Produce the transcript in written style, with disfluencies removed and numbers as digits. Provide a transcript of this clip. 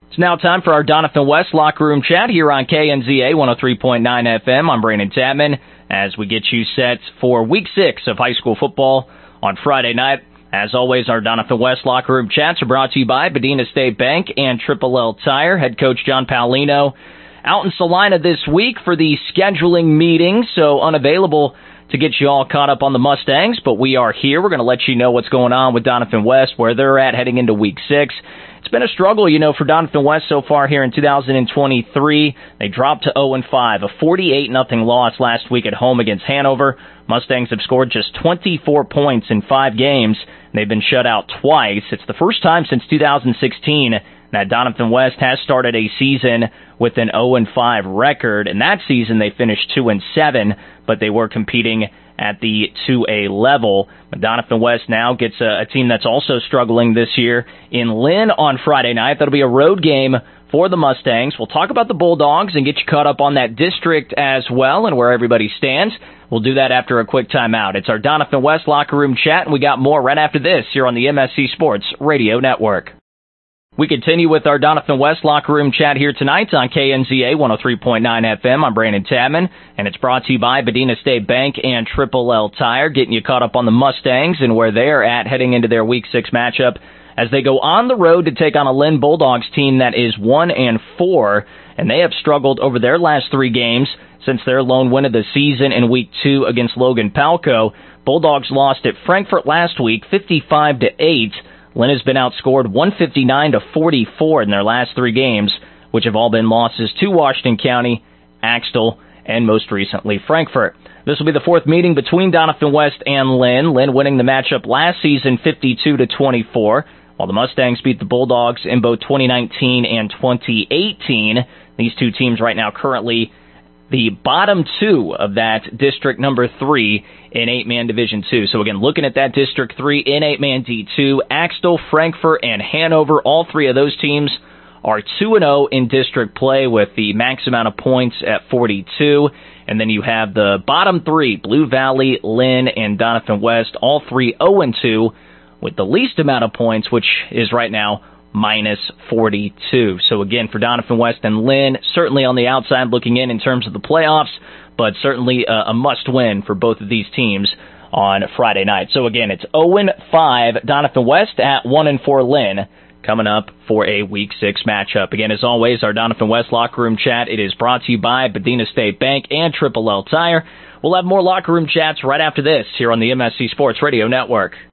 It's now time for our Doniphan West Locker Room Chat here on KNZA 103.9 FM. I'm Brandon Tapman as we get you set for Week 6 of high school football on Friday night. As always, our Doniphan West Locker Room Chats are brought to you by Medina State Bank and Triple L Tire. Head coach John Paolino out in Salina this week for the scheduling meeting, so unavailable to get you all caught up on the Mustangs, but we are here. We're going to let you know what's going on with Doniphan West, where they're at heading into Week 6. It's been a struggle, for Doniphan West so far here in 2023. They dropped to 0-5, a 48-0 loss last week at home against Hanover. Mustangs have scored just 24 points in 5 games. They've been shut out twice. It's the first time since 2016 that Doniphan West has started a season with an 0-5 record. In that season, they finished 2-7, but they were competing at the 2A level. But Doniphan West now gets a team that's also struggling this year in Lynn on Friday night. That'll be a road game for the Mustangs. We'll talk about the Bulldogs and get you caught up on that district as well and where everybody stands. We'll do that after a quick timeout. It's our Doniphan West Locker Room Chat, and we got more right after this here on the MSC Sports Radio Network. We continue with our Doniphan West Locker Room Chat here tonight on KNZA 103.9 FM. I'm Brandon Tapman, and it's brought to you by Medina State Bank and Triple L Tire, getting you caught up on the Mustangs and where they're at heading into their Week 6 matchup as they go on the road to take on a Lynn Bulldogs team that is 1-4, and they have struggled over their last 3 games since their lone win of the season in Week 2 against Logan Palco. Bulldogs lost at Frankfort last week, 55-8. Lynn has been outscored 159-44 in their last 3 games, which have all been losses to Washington County, Axtell, and most recently Frankfort. This will be the 4th meeting between Doniphan West and Lynn. Lynn winning the matchup last season 52-24, while the Mustangs beat the Bulldogs in both 2019 and 2018. These two teams right now currently the bottom 2 of that District number 3 in 8-man Division 2. So again, looking at that District 3 in 8-man D2, Axtell, Frankfort, and Hanover, all 3 of those teams are 2-0 in district play with the max amount of points at 42. And then you have the bottom 3, Blue Valley, Lynn, and Doniphan West, all 3 0-2 with the least amount of points, which is right now minus 42. So again, for Doniphan West and Lynn, certainly on the outside looking in terms of the playoffs, but certainly a must-win for both of these teams on Friday night. So again, it's 0-5 Doniphan West at 1-4 Lynn coming up for a Week 6 matchup. Again, as always, our Doniphan West Locker Room Chat, it is brought to you by Medina State Bank and Triple L Tire. We'll have more Locker Room Chats right after this here on the MSC Sports Radio Network.